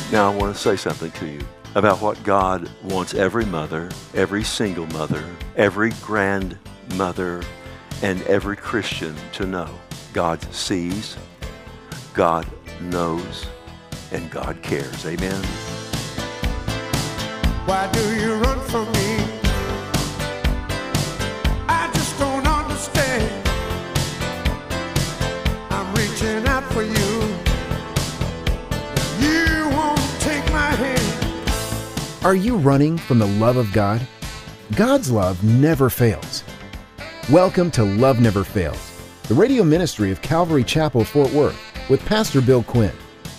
Now I want to say something to you about what God wants every mother, every single mother, every grandmother, and every Christian to know. God sees, God knows, and God cares. Amen. Why do you run from me? I just don't understand. I'm reaching out for you. You won't take my hand. Are you running from the love of God? God's love never fails. Welcome to Love Never Fails, the radio ministry of Calvary Chapel, Fort Worth, with Pastor Bill Quinn.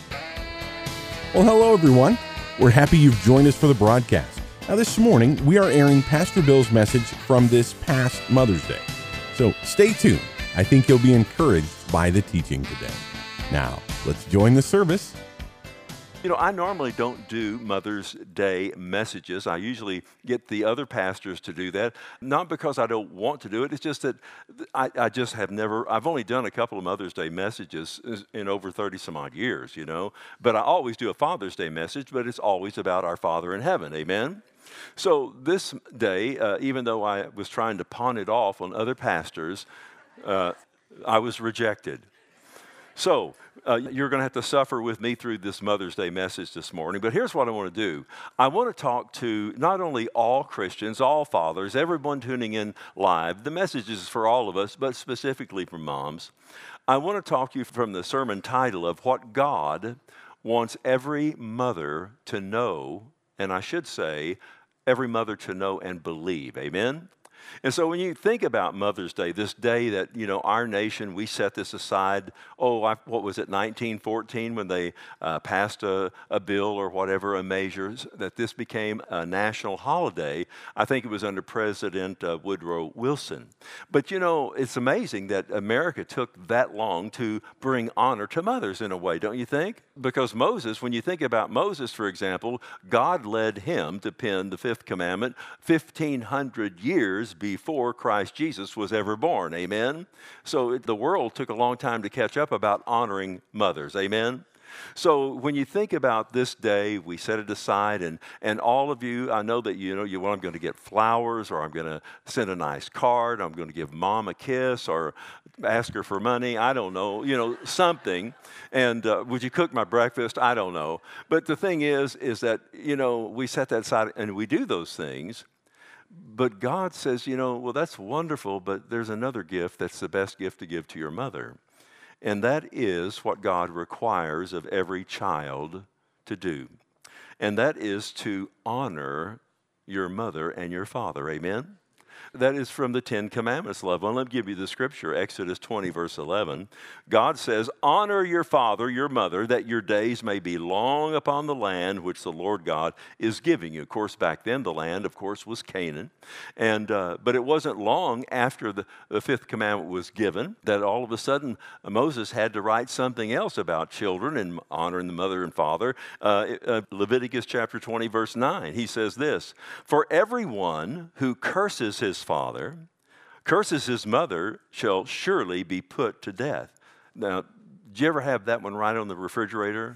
Well, hello, everyone. We're happy you've joined us for the broadcast. Now, this morning, we are airing Pastor Bill's message from this past Mother's Day. So stay tuned. I think you'll be encouraged by the teaching today. Now, let's join the service. You know, I normally don't do Mother's Day messages. I usually get the other pastors to do that, not because I don't want to do it. It's just that I just have never, I've only done a couple of Mother's Day messages in over 30 some odd years, you know. But I always do a Father's Day message, but it's always about our Father in heaven. Amen? So this day, even though I was trying to pawn it off on other pastors, I was rejected. So you're going to have to suffer with me through this Mother's Day message this morning. But here's what I want to do. I want to talk to not only all Christians, all fathers, everyone tuning in live. The message is for all of us, but specifically for moms. I want to talk to you from the sermon title of what God wants every mother to know, and I should say every mother to know and believe. Amen? And so when you think about Mother's Day, this day that, you know, our nation, we set this aside, what was it, 1914, when they passed a bill or whatever, a measure, that this became a national holiday. I think it was under President Woodrow Wilson. But, you know, it's amazing that America took that long to bring honor to mothers in a way, don't you think? Because Moses, when you think about Moses, for example, God led him to pen the fifth commandment 1,500 years before Christ Jesus was ever born. Amen? So the world took a long time to catch up about honoring mothers. Amen? So when you think about this day, we set it aside, and all of you, I know that you know, well, I'm going to get flowers, or I'm going to send a nice card, I'm going to give mom a kiss, or ask her for money, I don't know, you know, something. And would you cook my breakfast? I don't know. But the thing is that, you know, we set that aside, and we do those things. But God says, you know, well, that's wonderful, but there's another gift that's the best gift to give to your mother. And that is what God requires of every child to do. And that is to honor your mother and your father. Amen? That is from the Ten Commandments, loved one. Let me give you the scripture, Exodus 20, verse 11. God says, honor your father, your mother, that your days may be long upon the land which the Lord God is giving you. Of course, back then, the land, of course, was Canaan. But it wasn't long after the fifth commandment was given that all of a sudden Moses had to write something else about children and honoring the mother and father. Leviticus chapter 20, verse 9, he says this, for everyone who curses his father, curses his mother, shall surely be put to death. Now, did you ever have that one right on the refrigerator?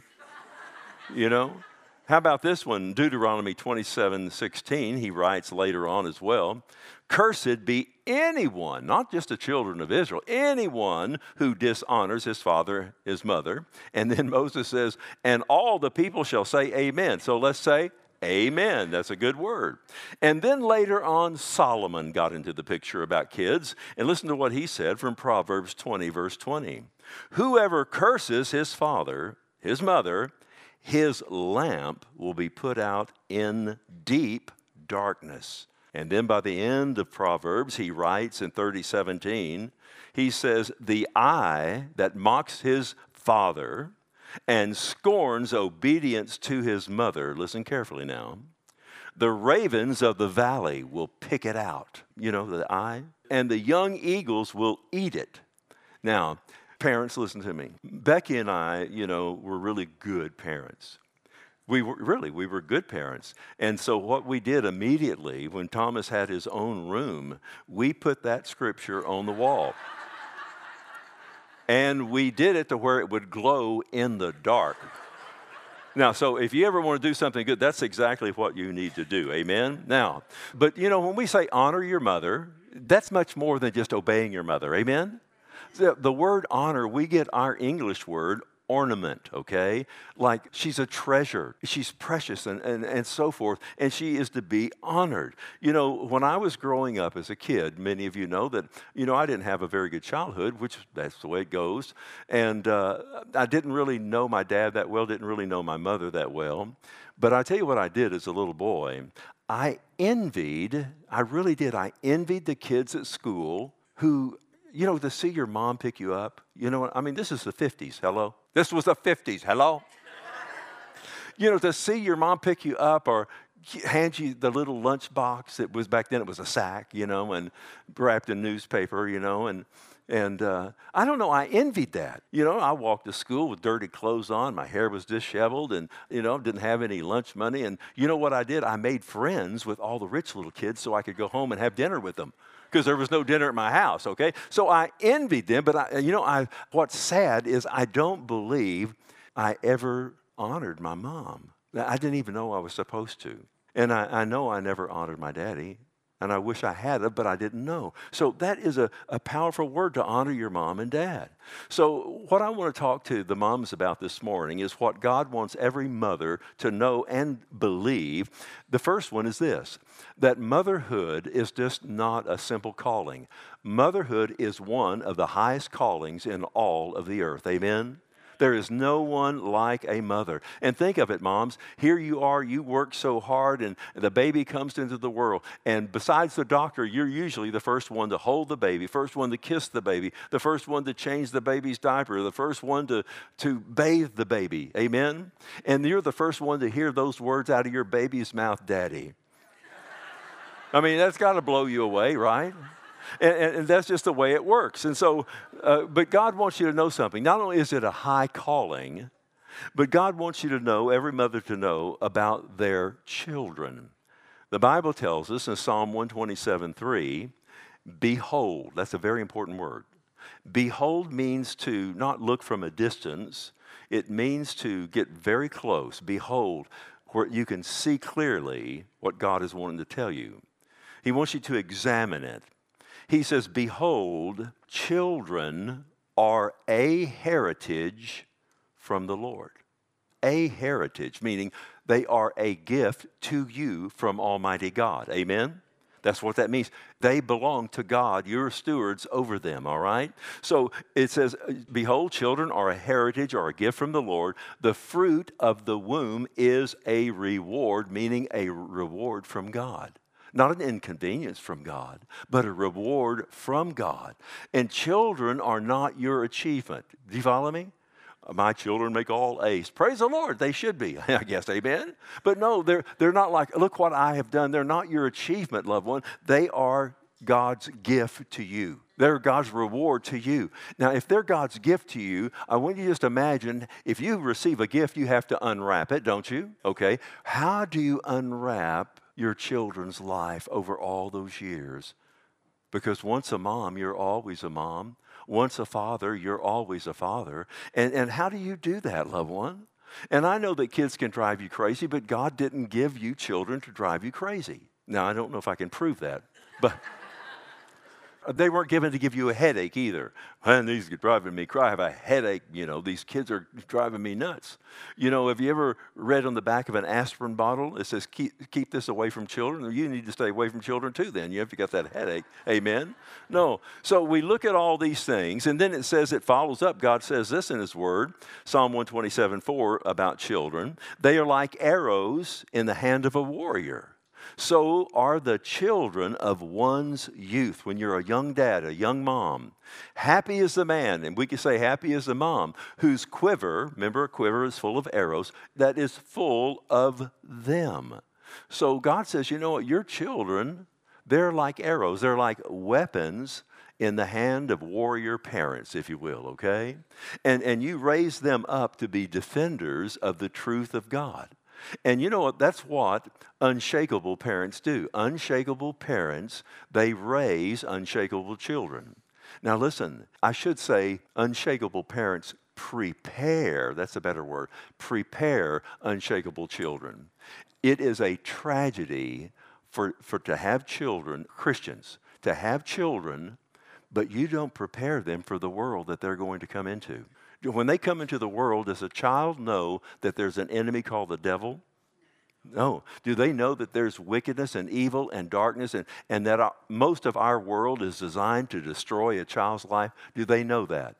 You know? How about this one? Deuteronomy 27:16, he writes later on as well, cursed be anyone, not just the children of Israel, anyone who dishonors his father, his mother. And then Moses says, and all the people shall say amen. So let's say amen. That's a good word. And then later on, Solomon got into the picture about kids. And listen to what he said from Proverbs 20, verse 20. Whoever curses his father, his mother, his lamp will be put out in deep darkness. And then by the end of Proverbs, he writes in 30:17, he says, the eye that mocks his father and scorns obedience to his mother, listen carefully now, the ravens of the valley will pick it out, you know, the eye, and the young eagles will eat it. Now, parents, listen to me. Becky and I, you know, were really good parents. We were good parents. And so what we did immediately when Thomas had his own room, we put that scripture on the wall. And we did it to where it would glow in the dark. Now, so if you ever want to do something good, that's exactly what you need to do. Amen? Now, but when we say honor your mother, that's much more than just obeying your mother. Amen? The word honor, we get our English word ornament, okay? Like she's a treasure, she's precious and so forth, and she is to be honored. When I was growing up as a kid, many of you know that, I didn't have a very good childhood, which that's the way it goes, and I didn't really know my dad that well, didn't really know my mother that well, but I tell you what I did as a little boy. I really did, I envied the kids at school who, to see your mom pick you up, this is the 50s, hello? This was the 50s, hello? To see your mom pick you up or hand you the little lunch box. It was back then, it was a sack, and wrapped in newspaper, and I don't know, I envied that. I walked to school with dirty clothes on, my hair was disheveled, and, didn't have any lunch money. And you know what I did? I made friends with all the rich little kids so I could go home and have dinner with them, because there was no dinner at my house, okay? So I envied them, but what's sad is I don't believe I ever honored my mom. I didn't even know I was supposed to. And I know I never honored my daddy, and I wish I had it, but I didn't know. So that is a powerful word, to honor your mom and dad. So what I want to talk to the moms about this morning is what God wants every mother to know and believe. The first one is this, that motherhood is just not a simple calling. Motherhood is one of the highest callings in all of the earth. Amen? There is no one like a mother. And think of it, moms. Here you are, you work so hard, and the baby comes into the world. And besides the doctor, you're usually the first one to hold the baby, first one to kiss the baby, the first one to change the baby's diaper, the first one to bathe the baby. Amen? And you're the first one to hear those words out of your baby's mouth, Daddy. That's got to blow you away, right? And that's just the way it works. And so, but God wants you to know something. Not only is it a high calling, but God wants you to know, every mother to know, about their children. The Bible tells us in Psalm 127:3, behold, that's a very important word. Behold means to not look from a distance. It means to get very close. Behold, where you can see clearly what God is wanting to tell you. He wants you to examine it. He says, behold, children are a heritage from the Lord. A heritage, meaning they are a gift to you from Almighty God. Amen? That's what that means. They belong to God. You're stewards over them, all right? So it says, behold, children are a heritage or a gift from the Lord. The fruit of the womb is a reward, meaning a reward from God. Not an inconvenience from God, but a reward from God. And children are not your achievement. Do you follow me? My children make all A's. Praise the Lord, they should be, I guess, amen? But no, they're not like, look what I have done. They're not your achievement, loved one. They are God's gift to you. They're God's reward to you. Now, if they're God's gift to you, I want you to just imagine, if you receive a gift, you have to unwrap it, don't you? Okay. How do you unwrap your children's life over all those years? Because once a mom, you're always a mom. Once a father, you're always a father. And how do you do that, loved one? And I know that kids can drive you crazy, but God didn't give you children to drive you crazy. Now, I don't know if I can prove that, but they weren't given to give you a headache either. Man, these are driving me crazy. I have a headache, these kids are driving me nuts. Have you ever read on the back of an aspirin bottle, it says, keep this away from children? You need to stay away from children too then, if you got that headache. Amen? No. So we look at all these things, and then it says, it follows up. God says this in His Word, Psalm 127:4, about children. They are like arrows in the hand of a warrior. So are the children of one's youth. When you're a young dad, a young mom, happy is the man, and we can say happy is the mom, whose quiver, remember a quiver is full of arrows, that is full of them. So God says, you know what, your children, they're like arrows. They're like weapons in the hand of warrior parents, if you will, okay? And you raise them up to be defenders of the truth of God. And you know what? That's what unshakable parents do. Unshakable parents, they raise unshakable children. Now listen, I should say unshakable parents prepare, that's a better word, prepare unshakable children. It is a tragedy for to have children, Christians, to have children, but you don't prepare them for the world that they're going to come into. When they come into the world, does a child know that there's an enemy called the devil? No. Do they know that there's wickedness and evil and darkness and that most of our world is designed to destroy a child's life? Do they know that?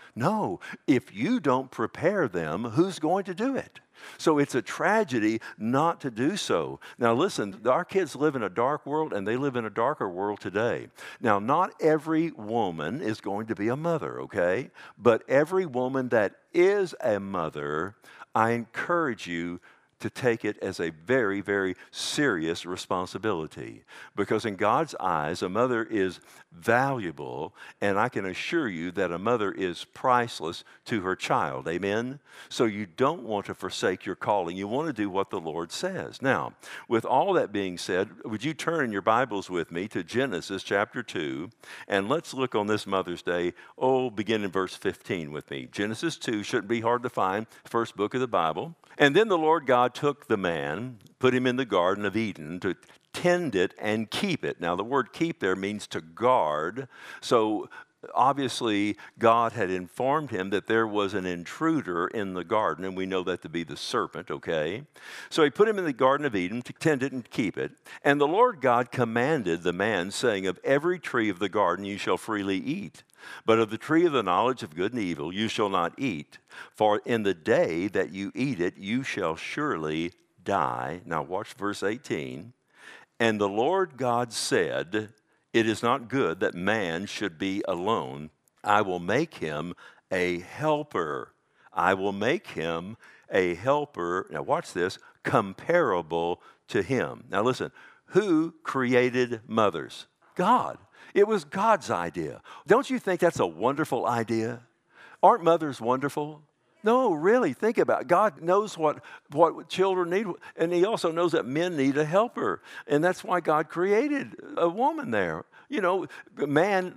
No. If you don't prepare them, who's going to do it? So it's a tragedy not to do so. Now listen, our kids live in a dark world and they live in a darker world today. Now not every woman is going to be a mother, okay? But every woman that is a mother, I encourage you to take it as a very, very serious responsibility. Because in God's eyes, a mother is valuable, and I can assure you that a mother is priceless to her child. Amen? So you don't want to forsake your calling. You want to do what the Lord says. Now, with all that being said, would you turn in your Bibles with me to Genesis chapter 2, and let's look on this Mother's Day. Begin in verse 15 with me. Genesis 2 shouldn't be hard to find, first book of the Bible. And then the Lord God took the man, put him in the Garden of Eden to tend it and keep it. Now, the word keep there means to guard. So, obviously, God had informed him that there was an intruder in the garden, and we know that to be the serpent, okay? So he put him in the Garden of Eden to tend it and keep it. And the Lord God commanded the man, saying, of every tree of the garden you shall freely eat. But of the tree of the knowledge of good and evil you shall not eat, for in the day that you eat it you shall surely die. Now watch verse 18. And the Lord God said, it is not good that man should be alone. I will make him a helper. I will make him a helper. Now watch this, comparable to him. Now listen, who created mothers? God. It was God's idea. Don't you think that's a wonderful idea? Aren't mothers wonderful? No, really, think about it. God knows what children need, and he also knows that men need a helper. And that's why God created a woman there. You know, man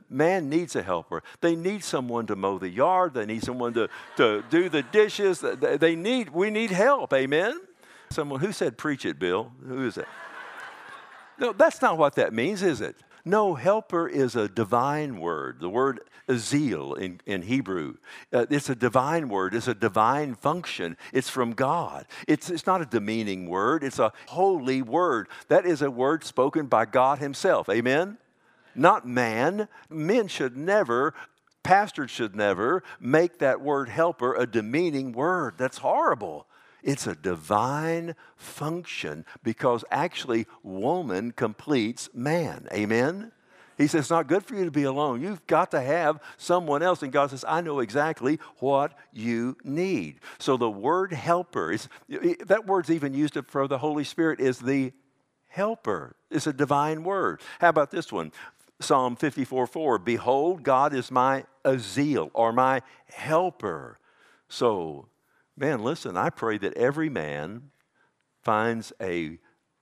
needs a helper. They need someone to mow the yard. They need someone to do the dishes. We need help, amen? Someone, who said preach it, Bill? Who is it? No, that's not what that means, is it? No, helper is a divine word. The word azil in Hebrew. It's a divine word. It's a divine function. It's from God. It's not a demeaning word. It's a holy word. That is a word spoken by God himself. Amen? Not man. Men should never, pastors should never make that word helper a demeaning word. That's horrible. It's a divine function because actually woman completes man. Amen? He says it's not good for you to be alone. You've got to have someone else. And God says, I know exactly what you need. So the word helper, that word's even used for the Holy Spirit, is the helper. It's a divine word. How about this one? Psalm 54:4, behold, God is my azil, or my helper. So, man, listen, I pray that every man finds an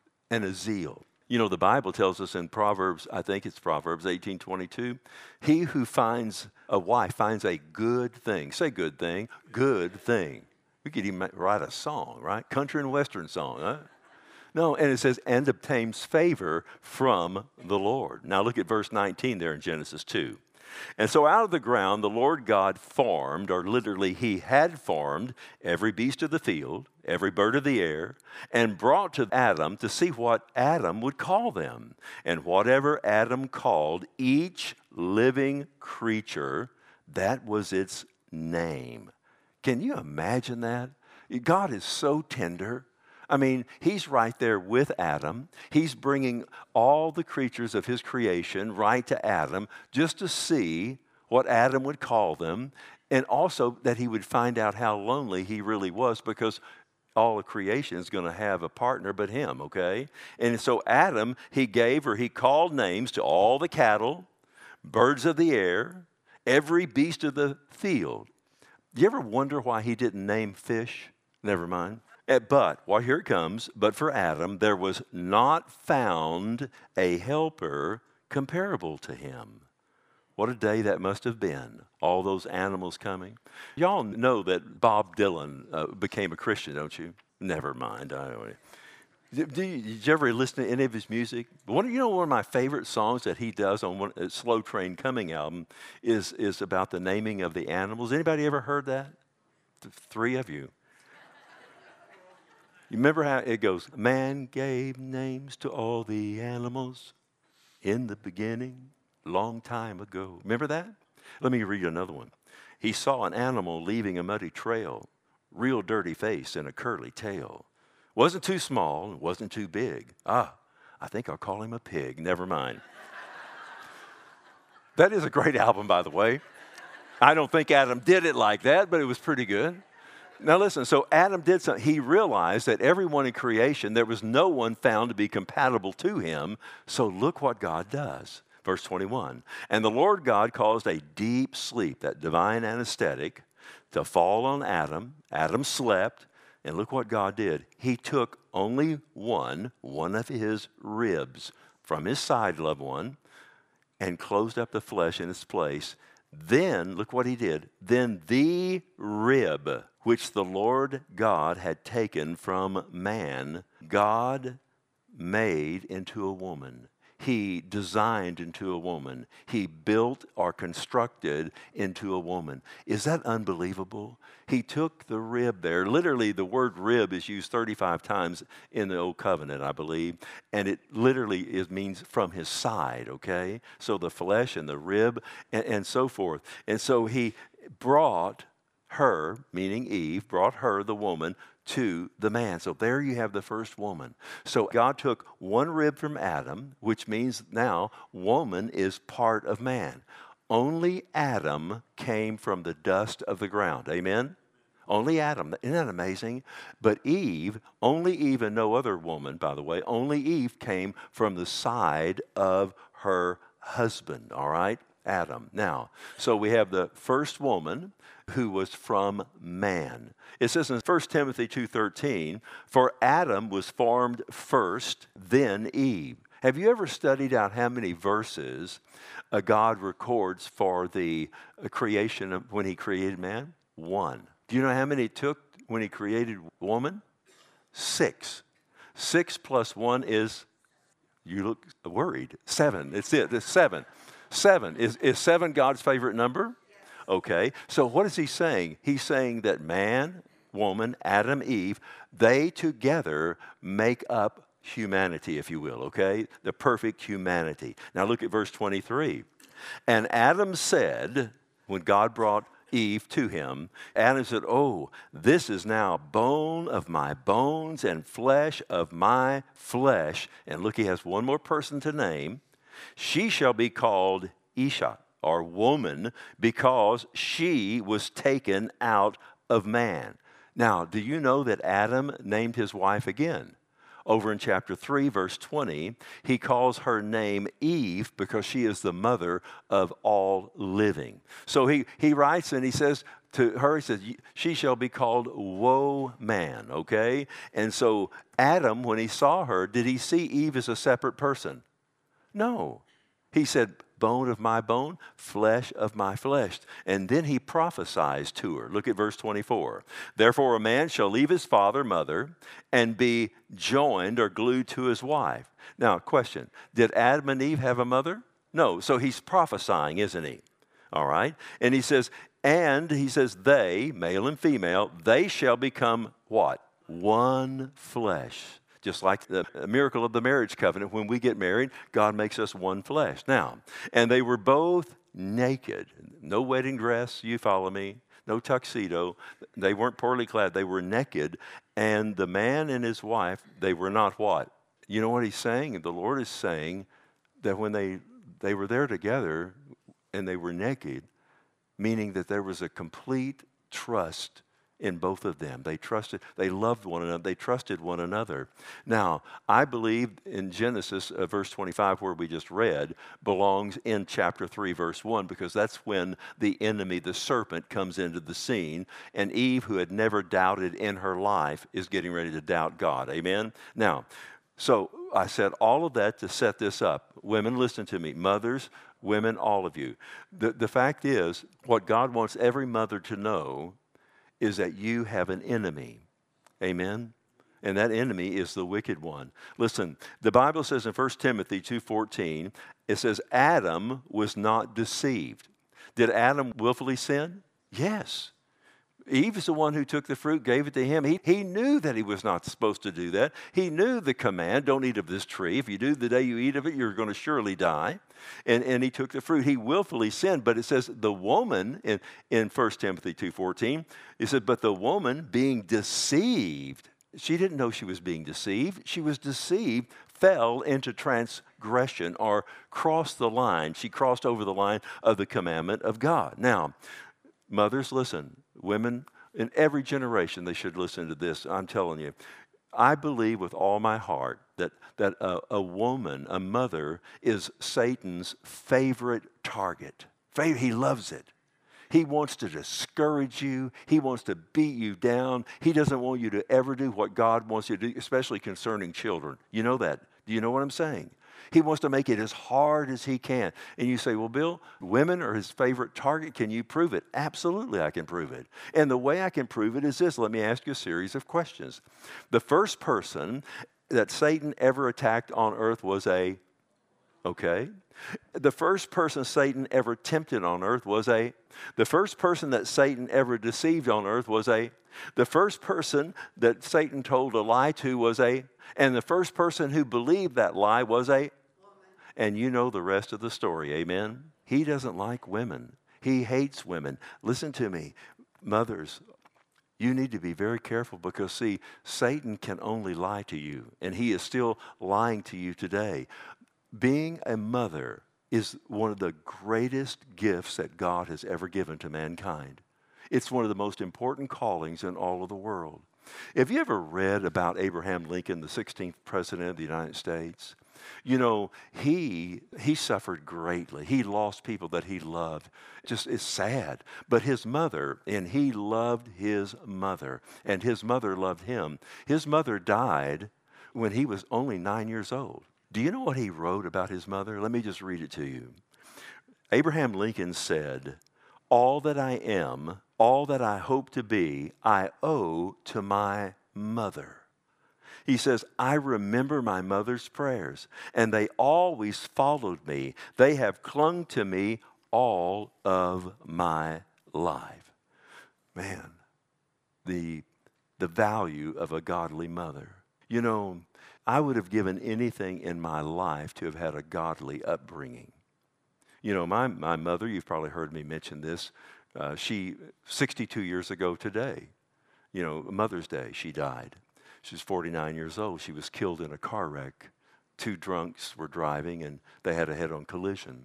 azil. You know, the Bible tells us in Proverbs, I think it's Proverbs 18:22, he who finds a wife finds a good thing. Say good thing. Good thing. We could even write a song, right? Country and Western song, huh? No, and it says, and obtains favor from the Lord. Now look at verse 19 there in Genesis 2. And so out of the ground the Lord God formed, or literally he had formed, every beast of the field, every bird of the air, and brought to Adam to see what Adam would call them. And whatever Adam called each living creature, that was its name. Can you imagine that? God is so tender. I mean, he's right there with Adam. He's bringing all the creatures of his creation right to Adam just to see what Adam would call them, and also that he would find out how lonely he really was, because all of creation is going to have a partner but him, okay? And so Adam, he called names to all the cattle, birds of the air, every beast of the field. Do you ever wonder why he didn't name fish? Never mind. But, well, here it comes. But for Adam, there was not found a helper comparable to him. What a day that must have been, all those animals coming. Y'all know that Bob Dylan became a Christian, don't you? Never mind. I don't. Did you ever listen to any of his music? One of my favorite songs that he does on Slow Train Coming album is about the naming of the animals. Anybody ever heard that? The three of you. You remember how it goes? Man gave names to all the animals in the beginning, long time ago. Remember that? Let me read another one. He saw an animal leaving a muddy trail, real dirty face and a curly tail. Wasn't too small, wasn't too big. I think I'll call him a pig. Never mind. That is a great album, by the way. I don't think Adam did it like that, but it was pretty good. Now listen, so Adam did something. He realized that everyone in creation, there was no one found to be compatible to him. So look what God does. Verse 21, and the Lord God caused a deep sleep, that divine anesthetic, to fall on Adam. Adam slept. And look what God did. He took only one of his ribs from his side, loved one, and closed up the flesh in its place. Then, look what he did. Then the rib which the Lord God had taken from man, God made into a woman. He designed into a woman. He built or constructed into a woman. Is that unbelievable? He took the rib there. Literally, the word rib is used 35 times in the Old Covenant, I believe. And it literally means from his side, okay? So the flesh and the rib and so forth. And so he brought her, meaning Eve, brought her, the woman, to the man. So there you have the first woman. So God took one rib from Adam, which means now woman is part of man. Only Adam came from the dust of the ground. Amen? Only Adam. Isn't that amazing? But Eve, only Eve and no other woman, by the way, only Eve came from the side of her husband, all right? Adam. Now, so we have the first woman who was from man. It says in 1 Timothy 2:13, for Adam was formed first, then Eve. Have you ever studied out how many verses God records for the creation of when he created man? 1. Do you know how many it took when he created woman? 6. 6 plus 1 is, you look worried, 7. It's 7. 7. Is 7 God's favorite number? Okay, so what is he saying? He's saying that man, woman, Adam, Eve, they together make up humanity, if you will, okay? The perfect humanity. Now look at verse 23. And Adam said, when God brought Eve to him, Adam said, oh, this is now bone of my bones and flesh of my flesh. And look, he has one more person to name. She shall be called Isha, or woman, because she was taken out of man. Now, do you know that Adam named his wife again? Over in chapter 3, verse 20, he calls her name Eve because she is the mother of all living. So he writes and he says to her, he says, she shall be called woman, okay? And so Adam, when he saw her, did he see Eve as a separate person? No. He said, bone of my bone, flesh of my flesh. And then he prophesies to her. Look at verse 24. Therefore a man shall leave his father, mother, and be joined or glued to his wife. Now, question, did Adam and Eve have a mother? No, so he's prophesying, isn't he? All right. And he says, they, male and female, they shall become what? One flesh. Just like the miracle of the marriage covenant, when we get married, God makes us one flesh. Now, and they were both naked. No wedding dress, you follow me. No tuxedo. They weren't poorly clad. They were naked. And the man and his wife, they were not what? You know what he's saying? The Lord is saying that when they were there together and they were naked, meaning that there was a complete trust in both of them. They loved one another, they trusted one another. Now, I believe in Genesis, verse 25, where we just read, belongs in chapter 3, verse 1, because that's when the enemy, the serpent, comes into the scene, and Eve, who had never doubted in her life, is getting ready to doubt God. Amen? Now, So I said all of that to set this up. Women, listen to me. Mothers, women, all of you. The fact is, what God wants every mother to know is that you have an enemy. Amen? And that enemy is the wicked one. Listen, the Bible says in 1 Timothy 2:14, it says, Adam was not deceived. Did Adam willfully sin? Yes. Eve is the one who took the fruit, gave it to him. He knew that he was not supposed to do that. He knew the command, don't eat of this tree. If you do, the day you eat of it, you're going to surely die. And he took the fruit. He willfully sinned. But it says the woman, in 1 Timothy 2:14, it said, but the woman being deceived, she didn't know she was being deceived. She was deceived, fell into transgression or crossed the line. She crossed over the line of the commandment of God. Now, mothers, listen. Women, in every generation, they should listen to this. I'm telling you, I believe with all my heart that a woman, a mother, is Satan's favorite target. He loves it. He wants to discourage you. He wants to beat you down. He doesn't want you to ever do what God wants you to do, especially concerning children. You know that. Do you know what I'm saying? He wants to make it as hard as he can. And you say, well, Bill, women are his favorite target. Can you prove it? Absolutely, I can prove it. And the way I can prove it is this. Let me ask you a series of questions. The first person that Satan ever attacked on earth was okay? The first person Satan ever tempted on earth was the first person that Satan ever deceived on earth was the first person that Satan told a lie to was and the first person who believed that lie was and you know the rest of the story, amen? He doesn't like women. He hates women. Listen to me, mothers, you need to be very careful because, see, Satan can only lie to you, and he is still lying to you today. Being a mother is one of the greatest gifts that God has ever given to mankind. It's one of the most important callings in all of the world. Have you ever read about Abraham Lincoln, the 16th president of the United States? You know, he suffered greatly. He lost people that he loved. Just it's sad. But his mother, and he loved his mother, and his mother loved him. His mother died when he was only 9 years old. Do you know what he wrote about his mother? Let me just read it to you. Abraham Lincoln said, all that I am, all that I hope to be, I owe to my mother. He says, I remember my mother's prayers, and they always followed me. They have clung to me all of my life. Man, the value of a godly mother. You know, I would have given anything in my life to have had a godly upbringing. You know, my mother, you've probably heard me mention this, she, 62 years ago today, you know, Mother's Day, she died. She was 49 years old. She was killed in a car wreck. Two drunks were driving, and they had a head-on collision.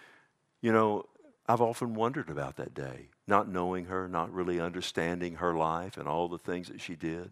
You know, I've often wondered about that day, not knowing her, not really understanding her life and all the things that she did.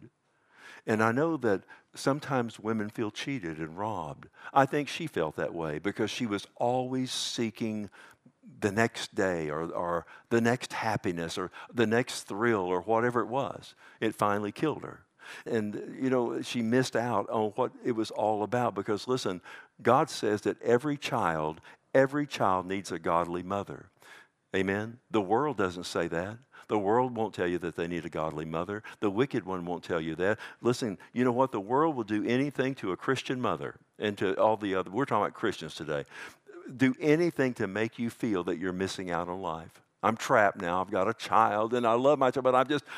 And I know that sometimes women feel cheated and robbed. I think she felt that way because she was always seeking the next day or the next happiness or the next thrill or whatever it was. It finally killed her. And, you know, she missed out on what it was all about because, listen, God says that every child needs a godly mother. Amen? The world doesn't say that. The world won't tell you that they need a godly mother. The wicked one won't tell you that. Listen, you know what? The world will do anything to a Christian mother and to all the other. We're talking about Christians today. Do anything to make you feel that you're missing out on life. I'm trapped now. I've got a child and I love my child, but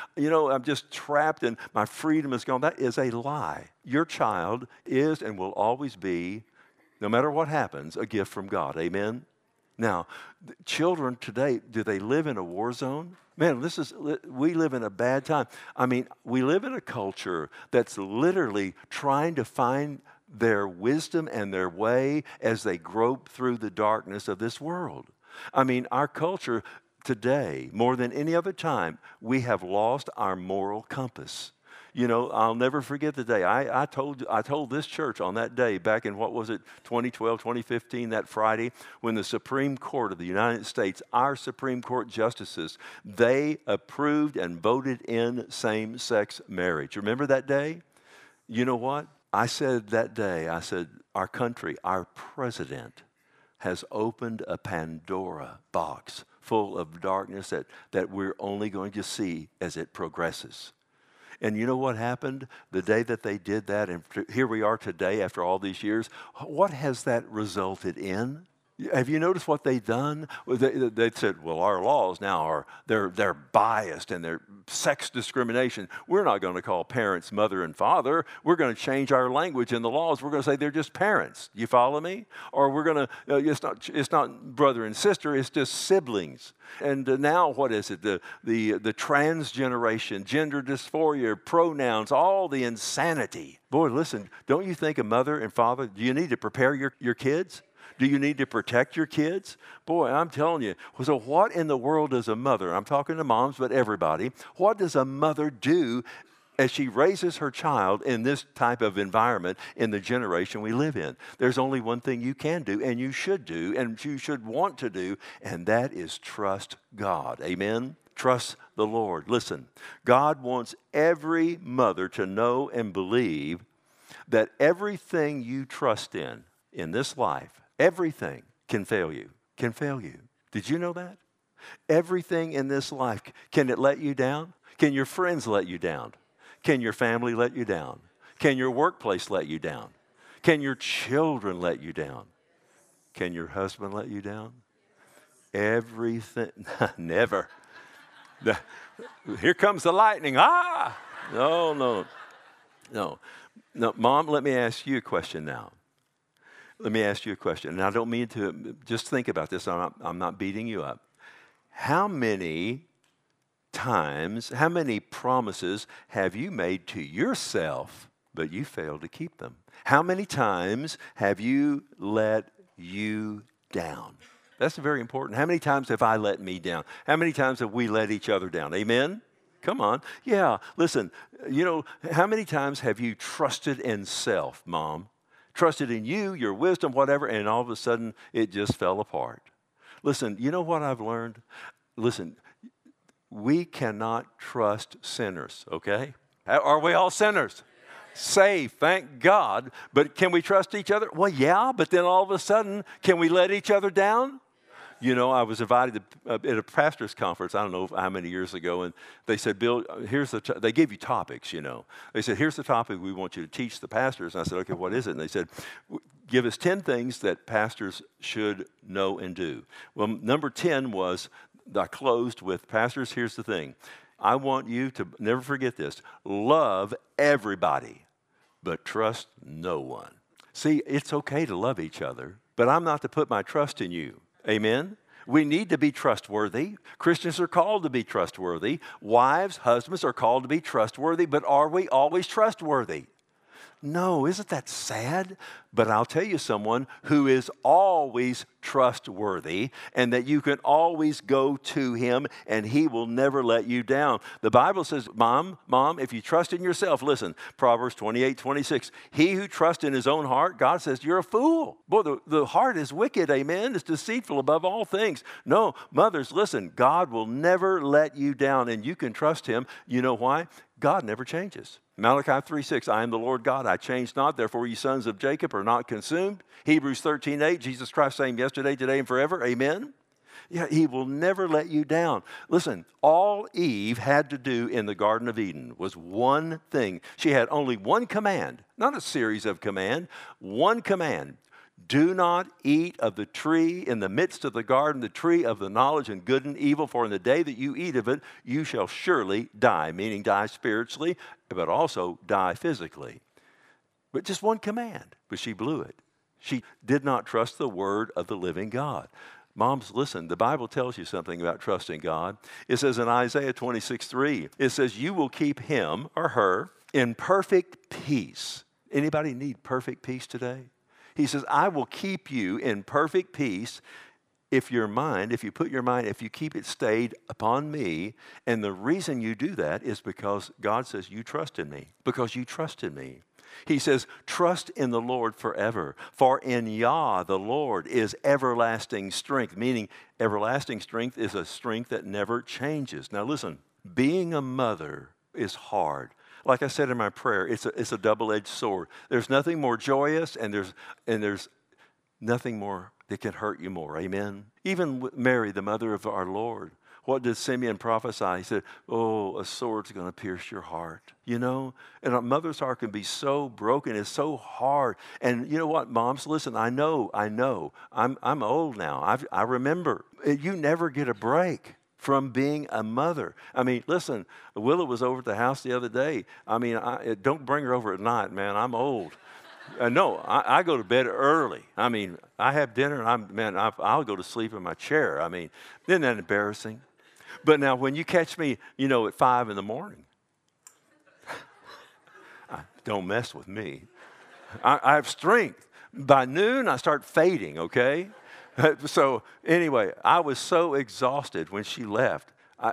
I'm just trapped and my freedom is gone. That is a lie. Your child is and will always be, no matter what happens, a gift from God. Amen? Now, children today, do they live in a war zone? Man, we live in a bad time. I mean, we live in a culture that's literally trying to find their wisdom and their way as they grope through the darkness of this world. I mean, our culture today, more than any other time, we have lost our moral compass. You know, I'll never forget the day. I told this church on that day back in, 2012, 2015, that Friday, when the Supreme Court of the United States, our Supreme Court justices, they approved and voted in same-sex marriage. Remember that day? You know what? I said that day, I said, our country, our president has opened a Pandora box full of darkness that we're only going to see as it progresses. And you know what happened the day that they did that? And here we are today after all these years. What has that resulted in? Have you noticed what they've done? They said, well, our laws now are, they're biased and they're sex discrimination. We're not going to call parents mother and father. We're going to change our language in the laws. We're going to say they're just parents. You follow me? Or we're going to, it's not brother and sister, it's just siblings. And now what is it? The trans generation, gender dysphoria, pronouns, all the insanity. Boy, listen, don't you think a mother and father, do you need to prepare your kids? Do you need to protect your kids? Boy, I'm telling you. So what in the world does a mother, I'm talking to moms, but everybody, what does a mother do as she raises her child in this type of environment in the generation we live in? There's only one thing you can do, and you should do, and you should want to do, and that is trust God. Amen? Trust the Lord. Listen, God wants every mother to know and believe that everything you trust in this life, everything can fail you, Did you know that? Everything in this life, can it let you down? Can your friends let you down? Can your family let you down? Can your workplace let you down? Can your children let you down? Can your husband let you down? Everything, never. Here comes the lightning. Ah! No. Mom, let me ask you a question now. Let me ask you a question, and I don't mean to, just think about this. I'm not beating you up. How many times, how many promises have you made to yourself, but you failed to keep them? How many times have you let you down? That's very important. How many times have I let me down? How many times have we let each other down? Amen? Come on. Yeah, listen, how many times have you trusted in self, Mom? Trusted in you, your wisdom, whatever, and all of a sudden it just fell apart. Listen, you know what I've learned? Listen, we cannot trust sinners, okay? Are we all sinners? Saved, thank God. But can we trust each other? Well, yeah, but then all of a sudden, can we let each other down? I was invited at a pastor's conference, I don't know how many years ago, and they said, Bill, they give you topics, They said, here's the topic we want you to teach the pastors. And I said, okay, what is it? And they said, give us 10 things that pastors should know and do. Well, number 10 was, I closed with, pastors, here's the thing. I want you to, never forget this, love everybody, but trust no one. See, it's okay to love each other, but I'm not to put my trust in you. Amen? We need to be trustworthy. Christians are called to be trustworthy. Wives, husbands are called to be trustworthy, but are we always trustworthy? No, isn't that sad? But I'll tell you someone who is always trustworthy and that you can always go to him and he will never let you down. The Bible says, Mom, if you trust in yourself, listen, Proverbs 28:26, he who trusts in his own heart, God says, you're a fool. Boy, the heart is wicked, amen? It's deceitful above all things. No, mothers, listen, God will never let you down and you can trust him. You know why? God never changes. Malachi 3:6, I am the Lord God, I change not, therefore ye sons of Jacob are not consumed. Hebrews 13:8, Jesus Christ same yesterday, today, and forever, amen? Yeah, he will never let you down. Listen, all Eve had to do in the Garden of Eden was one thing. She had only one command, not a series of commands, one command. Do not eat of the tree in the midst of the garden, the tree of the knowledge of good and evil, for in the day that you eat of it, you shall surely die, meaning die spiritually, but also die physically. But just one command, but she blew it. She did not trust the word of the living God. Moms, listen, the Bible tells you something about trusting God. It says in Isaiah 26:3, it says, you will keep him or her in perfect peace. Anybody need perfect peace today? He says, I will keep you in perfect peace if you keep it stayed upon me. And the reason you do that is because God says, you trust in me, because you trust in me. He says, trust in the Lord forever. For in Yah, the Lord, is everlasting strength, meaning everlasting strength is a strength that never changes. Now listen, being a mother is hard. like I said in my prayer, it's a double-edged sword. There's nothing more joyous, and there's nothing more that can hurt you more. Amen? Even with Mary, the mother of our Lord, what did Simeon prophesy? He said, oh, a sword's going to pierce your heart. You know? And a mother's heart can be so broken. It's so hard. And you know what, moms? Listen, I know. I'm old now. I remember. You never get a break from being a mother. I mean, listen, Willa was over at the house the other day. I mean, don't bring her over at night, man. I'm old. No, I go to bed early. I mean, I have dinner, and I'll go to sleep in my chair. I mean, isn't that embarrassing? But now, when you catch me, at 5 in the morning, don't mess with me. I have strength. By noon, I start fading, okay? So anyway, I was so exhausted when she left.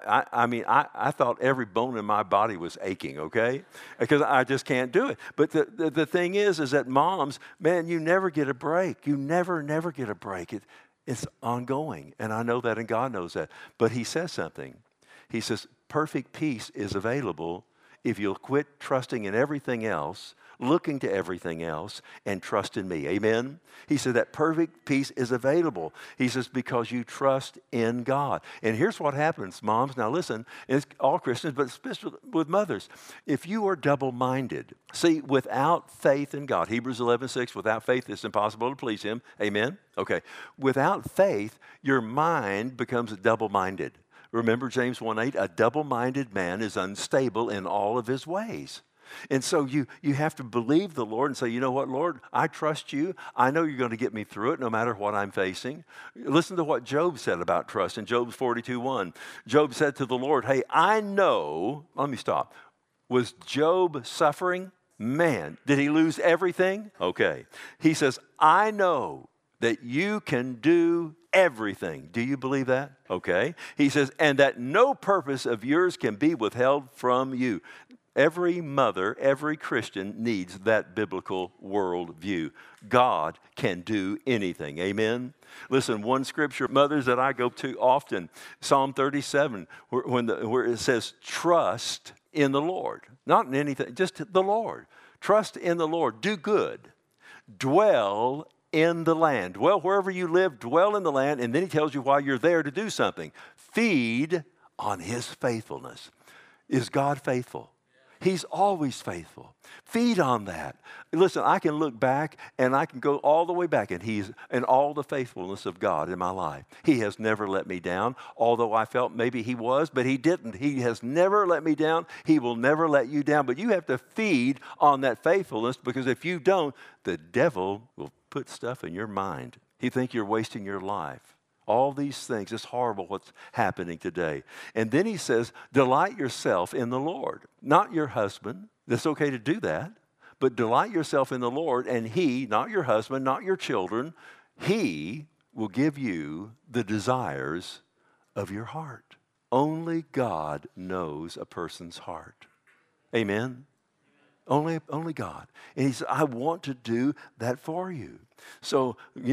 I thought every bone in my body was aching, okay? Because I just can't do it. But the thing is that moms, man, you never get a break. You never get a break. It's ongoing. And I know that, and God knows that. But he says something. He says, perfect peace is available if you'll quit trusting in everything else, looking to everything else, and trust in me. Amen? He said that perfect peace is available. He says because you trust in God. And here's what happens, moms. Now listen, it's all Christians, but especially with mothers. If you are double-minded, see, without faith in God, Hebrews 11:6, without faith it's impossible to please him. Amen? Okay. Without faith, your mind becomes double-minded. Remember James 1:8, a double-minded man is unstable in all of his ways. And so you have to believe the Lord and say, you know what, Lord, I trust you. I know you're going to get me through it no matter what I'm facing. Listen to what Job said about trust in Job 42:1. Job said to the Lord, hey, I know, let me stop. Was Job suffering? Man, did he lose everything? Okay. He says, I know that you can do everything. Do you believe that? Okay. He says, and that no purpose of yours can be withheld from you. Every mother, every Christian needs that biblical worldview. God can do anything. Amen? Listen, one scripture, mothers that I go to often, Psalm 37, where it says, trust in the Lord. Not in anything, just the Lord. Trust in the Lord. Do good. Dwell in the land. Well, wherever you live, dwell in the land. And then he tells you why you're there to do something. Feed on his faithfulness. Is God faithful? He's always faithful. Feed on that. Listen, I can look back and I can go all the way back and he's in all the faithfulness of God in my life. He has never let me down, although I felt maybe he was, but he didn't. He has never let me down. He will never let you down. But you have to feed on that faithfulness because if you don't, the devil will put stuff in your mind. He think you're wasting your life. All these things, it's horrible what's happening today. And then he says, delight yourself in the Lord. Not your husband. It's okay to do that. But delight yourself in the Lord, and he, not your husband, not your children, he will give you the desires of your heart. Only God knows a person's heart. Amen? Only God. And he said, I want to do that for you. So,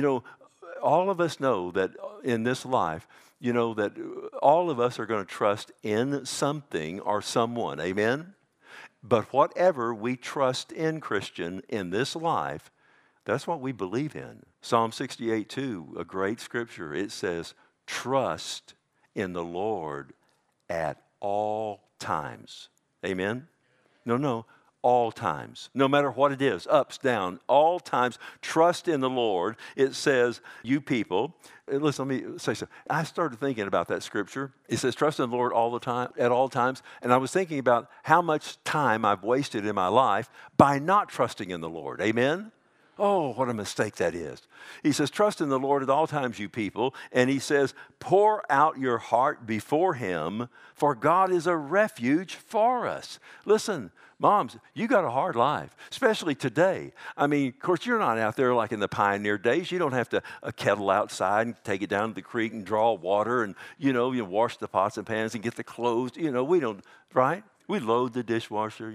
all of us know that in this life, that all of us are going to trust in something or someone. Amen? But whatever we trust in, Christian, in this life, that's what we believe in. Psalm 68:2, a great scripture. It says, trust in the Lord at all times. Amen? No. All times, no matter what it is, ups, down, all times, trust in the Lord. It says, you people, listen, let me say something. I started thinking about that scripture. It says, trust in the Lord all the time, at all times. And I was thinking about how much time I've wasted in my life by not trusting in the Lord. Amen? Oh, what a mistake that is. He says, trust in the Lord at all times, you people. And he says, pour out your heart before him, for God is a refuge for us. Listen, moms, you got a hard life, especially today. I mean, of course, you're not out there like in the pioneer days. You don't have to kettle outside and take it down to the creek and draw water and, you wash the pots and pans and get the clothes. We don't, right? We load the dishwasher,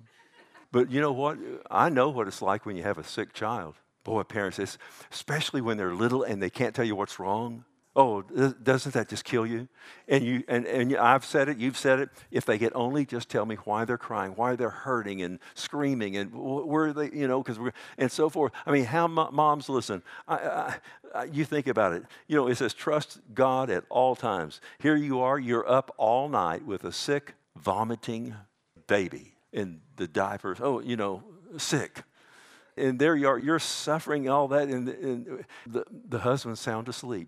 But you know what? I know what it's like when you have a sick child. Boy, parents, especially when they're little and they can't tell you what's wrong. Oh, doesn't that just kill you? And I've said it, you've said it. If they could only just tell me why they're crying, why they're hurting and screaming, and where are they, because and so forth. I mean, how moms listen. You think about it. It says trust God at all times. Here you are, you're up all night with a sick, vomiting baby in the diapers. Oh, sick. And there you are, you're suffering all that, and the husband's sound asleep.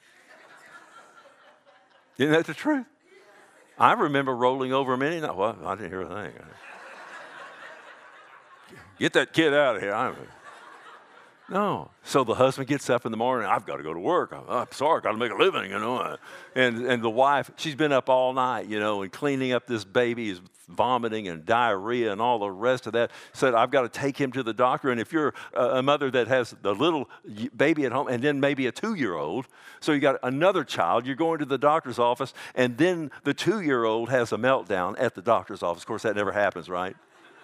Isn't that the truth? I remember rolling over many nights. Well, I didn't hear a thing. Get that kid out of here. No. So the husband gets up in the morning. I've got to go to work. I'm sorry, got to make a living, And the wife, she's been up all night, and cleaning up this baby, is vomiting and diarrhea and all the rest of that. Said, I've got to take him to the doctor. And if you're a mother that has the little baby at home and then maybe a 2-year-old, so you got another child, you're going to the doctor's office, and then the 2-year-old has a meltdown at the doctor's office. Of course, that never happens, right?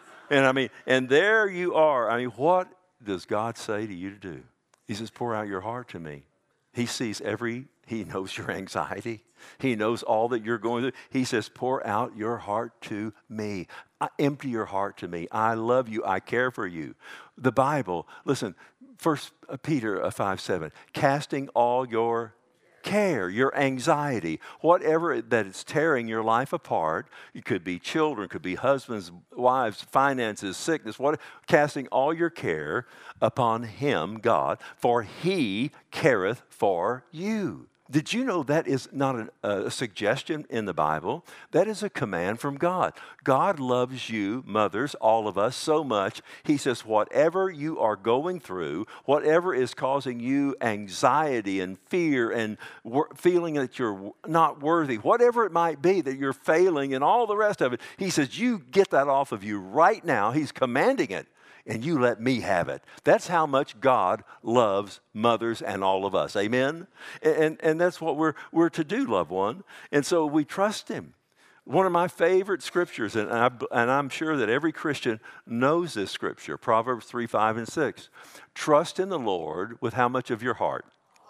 And there you are. What does God say to you to do? He says, pour out your heart to me. He sees he knows your anxiety. He knows all that you're going through. He says, pour out your heart to me. Empty your heart to me. I love you. I care for you. The Bible, listen, 1 Peter 5:7, casting all your care, your anxiety, whatever that is tearing your life apart. It could be children, could be husbands, wives, finances, sickness, casting all your care upon him, God, for he careth for you. Did you know that is not a suggestion in the Bible? That is a command from God. God loves you, mothers, all of us, so much. He says, whatever you are going through, whatever is causing you anxiety and fear and feeling that you're not worthy, whatever it might be, that you're failing and all the rest of it, he says, you get that off of you right now. He's commanding it. And you let me have it. That's how much God loves mothers and all of us. Amen? And that's what we're to do, loved one. And so we trust him. One of my favorite scriptures, and I'm sure that every Christian knows this scripture, Proverbs 3:5-6. Trust in the Lord with how much of your heart?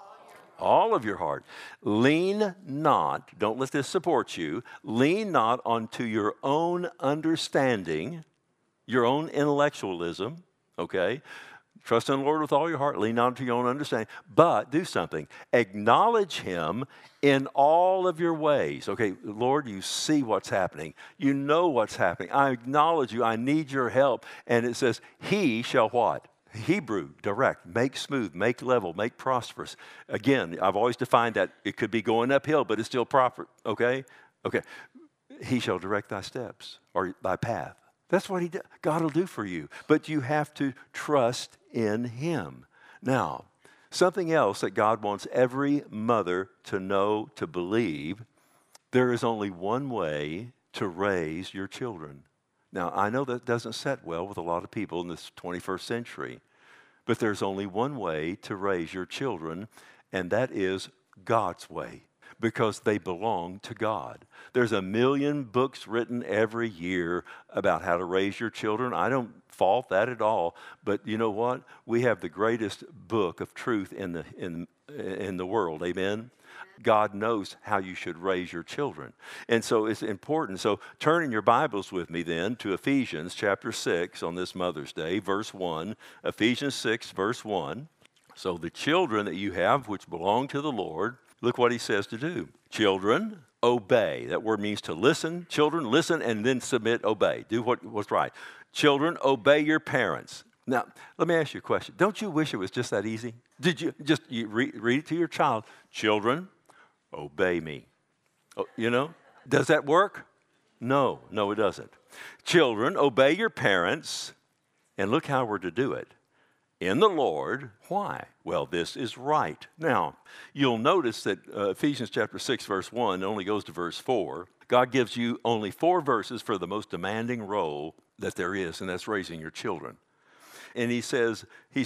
All of your heart. Lean not, don't let this support you, lean not onto your own understanding, your own intellectualism, okay? Trust in the Lord with all your heart. Lean not to your own understanding. But do something. Acknowledge him in all of your ways. Okay, Lord, you see what's happening. You know what's happening. I acknowledge you. I need your help. And it says, he shall what? Hebrew, direct, make smooth, make level, make prosperous. Again, I've always defined that it could be going uphill, but it's still proper, okay? Okay. He shall direct thy steps or thy path. That's what God will do for you. But you have to trust in him. Now, something else that God wants every mother to know, to believe, there is only one way to raise your children. Now, I know that doesn't set well with a lot of people in this 21st century, but there's only one way to raise your children, and that is God's way, because they belong to God. There's 1 million books written every year about how to raise your children. I don't fault that at all, but you know what? We have the greatest book of truth in the world, amen? God knows how you should raise your children. And so it's important. So turn in your Bibles with me then to Ephesians chapter 6 on this Mother's Day, verse 1. Ephesians 6, verse 1. So the children that you have which belong to the Lord, look what he says to do. Children, obey. That word means to listen. Children, listen and then submit, obey. Do what's right. Children, obey your parents. Now, let me ask you a question. Don't you wish it was just that easy? Did you just read it to your child? Children, obey me. Oh, does that work? No, it doesn't. Children, obey your parents. And look how we're to do it. In the Lord. Why? Well, this is right. Now, you'll notice that Ephesians chapter 6, verse 1 only goes to verse 4. God gives you only 4 verses for the most demanding role that there is, and that's raising your children. And he says,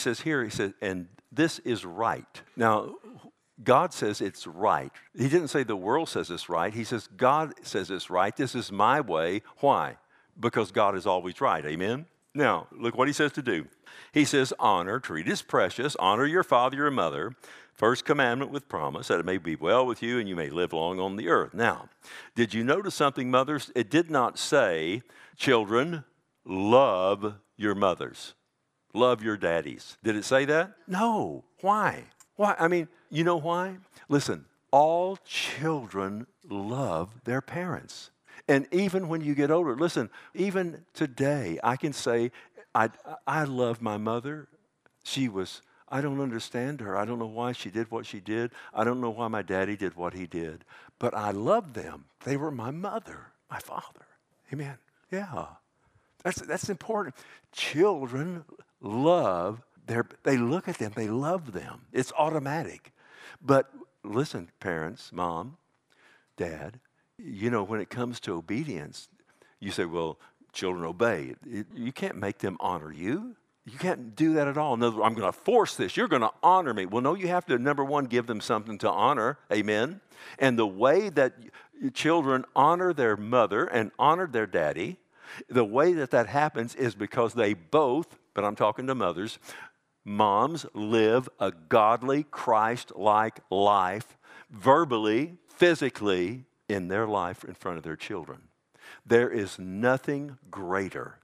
and this is right. Now, God says it's right. He didn't say the world says it's right. He says God says it's right. This is my way. Why? Because God is always right. Amen? Now, look what he says to do. He says, honor, treat as precious, honor your father and mother. First commandment with promise, that it may be well with you and you may live long on the earth. Now, did you notice something, mothers? It did not say, children, love your mothers. Love your daddies. Did it say that? No. Why? Why? I mean, you know why? Listen, all children love their parents. And even when you get older, listen, even today, I can say, I love my mother. I don't understand her. I don't know why she did what she did. I don't know why my daddy did what he did. But I love them. They were my mother, my father. Amen. Yeah. That's important. Children they look at them, they love them. It's automatic. But listen, parents, mom, dad, when it comes to obedience, you say, well, children obey. You can't make them honor you. You can't do that at all. No, I'm going to force this. You're going to honor me. Well, no, you have to, number one, give them something to honor. Amen. And the way that children honor their mother and honor their daddy, the way that happens is because they both, but I'm talking to mothers, moms live a godly, Christ-like life, verbally, physically, in their life in front of their children. There is nothing greater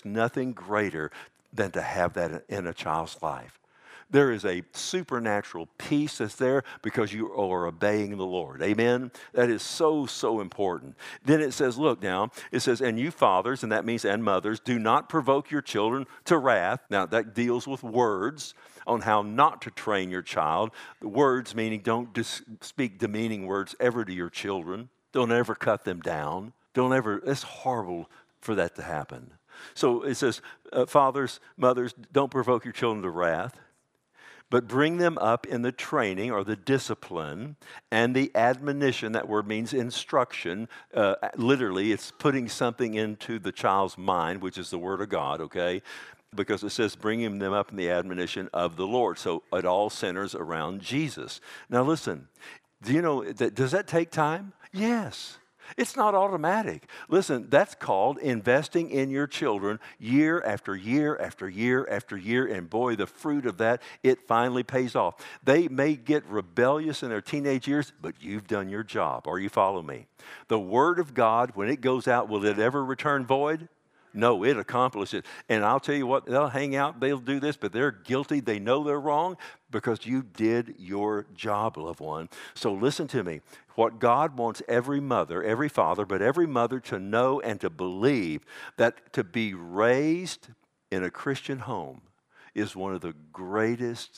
than to have that in a child's life. There is a supernatural peace that's there because you are obeying the Lord. Amen? That is so, so important. Then it says, look now, it says, and you fathers, and that means and mothers, do not provoke your children to wrath. Now that deals with words on how not to train your child. The words meaning don't speak demeaning words ever to your children. Don't ever cut them down. It's horrible for that to happen. So it says, fathers, mothers, don't provoke your children to wrath, but bring them up in the training or the discipline and the admonition. That word means instruction. Literally, it's putting something into the child's mind, which is the Word of God, okay? Because it says bringing them up in the admonition of the Lord. So it all centers around Jesus. Now listen, does that take time? Yes. It's not automatic. Listen, that's called investing in your children year after year after year after year. And boy, the fruit of that, it finally pays off. They may get rebellious in their teenage years, but you've done your job. Or you follow me. The Word of God, when it goes out, will it ever return void? No, it accomplishes. And I'll tell you what, they'll hang out, they'll do this, but they're guilty. They know they're wrong because you did your job, loved one. So listen to me. What God wants every mother, every father, but every mother to know and to believe that to be raised in a Christian home is one of the greatest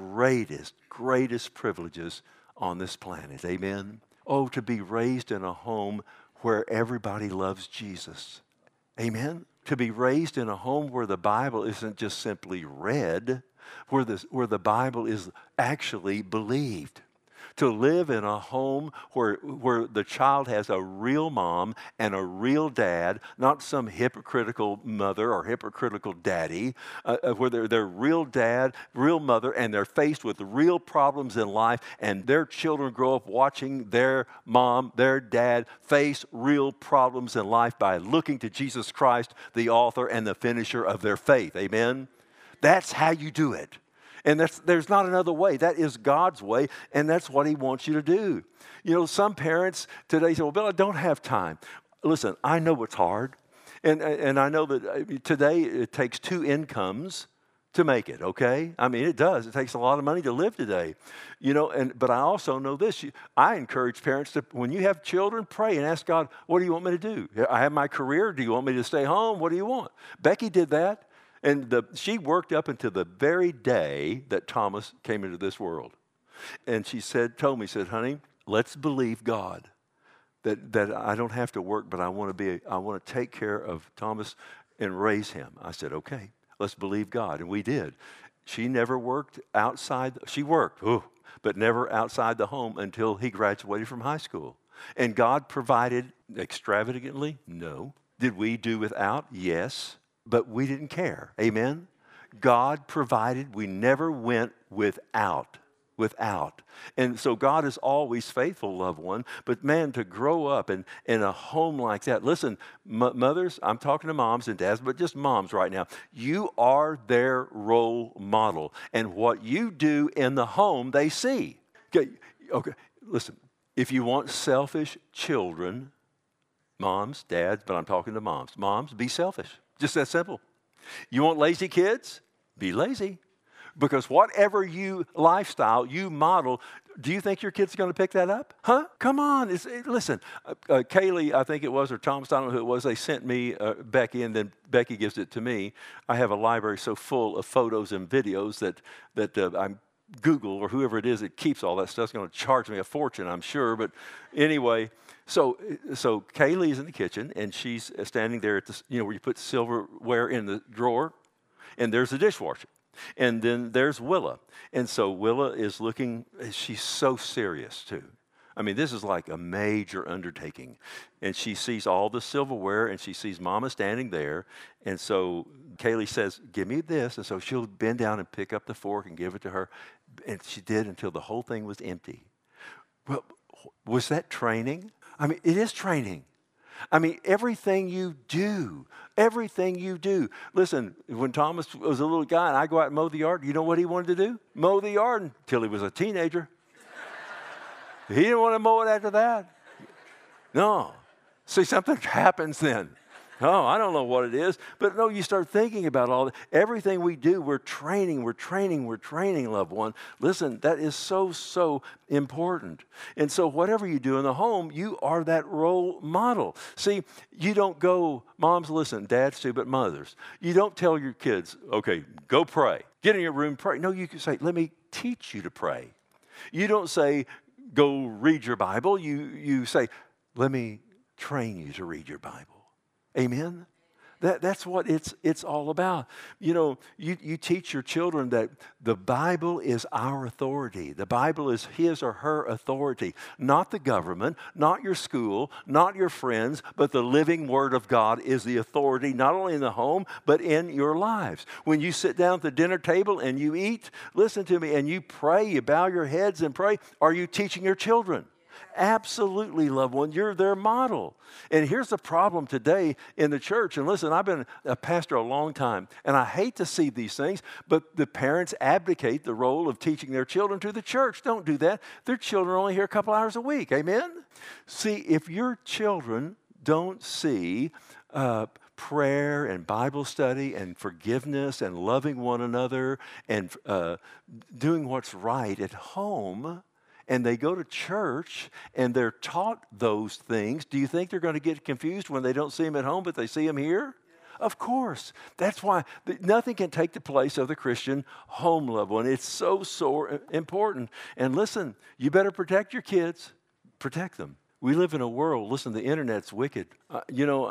privileges on this planet. Amen? Oh, to be raised in a home where everybody loves Jesus. Amen? To be raised in a home where the Bible isn't just simply read, where the Bible is actually believed. To live in a home where the child has a real mom and a real dad, not some hypocritical mother or hypocritical daddy, where they're real dad, real mother, and they're faced with real problems in life, and their children grow up watching their mom, their dad face real problems in life by looking to Jesus Christ, the author and the finisher of their faith. Amen? That's how you do it. And there's not another way. That is God's way, and that's what He wants you to do. Some parents today say, well, Bill, I don't have time. Listen, I know it's hard, and I know that today it takes 2 incomes to make it, okay? I mean, it does. It takes a lot of money to live today, but I also know this. I encourage parents to, when you have children, pray and ask God, what do you want me to do? I have my career. Do you want me to stay home? What do you want? Becky did that. And she worked up until the very day that Thomas came into this world. And she told me, honey, let's believe God that I don't have to work, but I want to take care of Thomas and raise him. I said, okay, let's believe God. And we did. She never worked outside. She worked, but never outside the home until he graduated from high school. And God provided extravagantly? No. Did we do without? Yes. But we didn't care. Amen? God provided. We never went without. without. And so God is always faithful, loved one. But man, to grow up in a home like that, listen, mothers, I'm talking to moms and dads, but just moms right now. You are their role model. And what you do in the home, they see. Okay, listen, if you want selfish children, moms, dads, but I'm talking to moms. Moms, be selfish. Just that simple. You want lazy kids? Be lazy. Because whatever lifestyle you model, do you think your kid's going to pick that up? Huh? Come on. Listen, Kaylee, I think it was, or Thomas, I don't know who it was, they sent me Becky, and then Becky gives it to me. I have a library so full of photos and videos that I'm Google or whoever it is that keeps all that stuff is going to charge me a fortune, I'm sure. But anyway, so Kaylee's in the kitchen, and she's standing there at where you put silverware in the drawer, and there's a dishwasher. And then there's Willa. And so Willa is looking, she's so serious too. I mean, this is like a major undertaking. And she sees all the silverware, and she sees Mama standing there. And so Kaylee says, give me this. And so she'll bend down and pick up the fork and give it to her. And she did until the whole thing was empty. Well, was that training? I mean, it is training. I mean, everything you do. Listen, when Thomas was a little guy and I go out and mow the yard, you know what he wanted to do? Mow the yard until he was a teenager. He didn't want to mow it after that. No. See, something happens then. Oh, I don't know what it is. But no, you start thinking about all that. Everything we do, we're training, loved one. Listen, that is so important. And so whatever you do in the home, you are that role model. See, you don't go, moms, listen, dads too, but mothers. You don't tell your kids, okay, go pray. Get in your room, pray. No, you can say, let me teach you to pray. You don't say, go read your Bible. You say, let me train you to read your Bible. Amen? That's what it's all about. You know, you teach your children that the Bible is our authority. The Bible is his or her authority. Not the government, not your school, not your friends, but the living Word of God is the authority not only in the home, but in your lives. When you sit down at the dinner table and you eat, listen to me, and you pray, you bow your heads and pray, are you teaching your children? Absolutely, loved one. You're their model. And here's the problem today in the church. And listen, I've been a pastor a long time, and I hate to see these things, but the parents abdicate the role of teaching their children to the church. Don't do that. Their children are only here a couple hours a week. Amen? See, if your children don't see prayer and Bible study and forgiveness and loving one another and doing what's right at home, and they go to church and they're taught those things, do you think they're going to get confused when they don't see them at home, but they see them here? Of course. That's why nothing can take the place of the Christian home, loved one. It's so important. And listen, you better protect your kids. Protect them. We live in a world, listen, the internet's wicked. I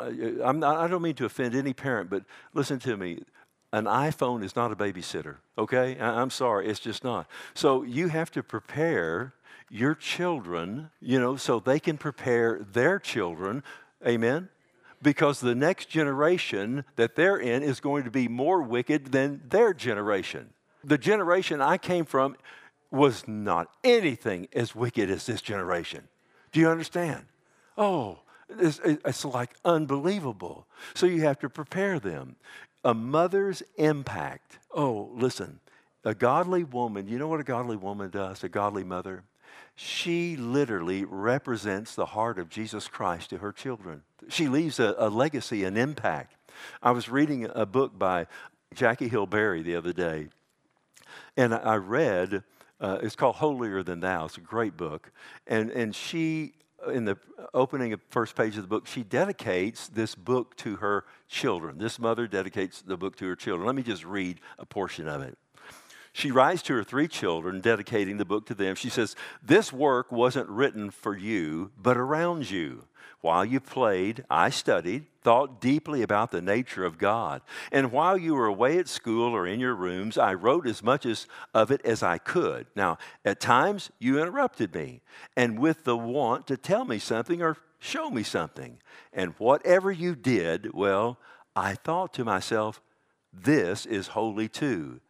don't mean to offend any parent, but listen to me. An iPhone is not a babysitter, okay? I'm sorry, it's just not. So you have to prepare your children, so they can prepare their children, amen? Because the next generation that they're in is going to be more wicked than their generation. The generation I came from was not anything as wicked as this generation. Do you understand? Oh, it's like unbelievable. So you have to prepare them. A mother's impact. Oh, listen, a godly woman, you know what a godly woman does, a godly mother? She literally represents the heart of Jesus Christ to her children. She leaves a legacy, an impact. I was reading a book by Jackie Hill Berry the other day, and I read, it's called Holier Than Thou. It's a great book. And she, in the opening of first page of the book, she dedicates this book to her children. This mother dedicates the book to her children. Let me just read a portion of it. She writes to her 3 children, dedicating the book to them. She says, "This work wasn't written for you, but around you. While you played, I studied, thought deeply about the nature of God. And while you were away at school or in your rooms, I wrote as much of it as I could. Now, at times, you interrupted me, and with the want to tell me something or show me something. And whatever you did, well, I thought to myself, this is holy too.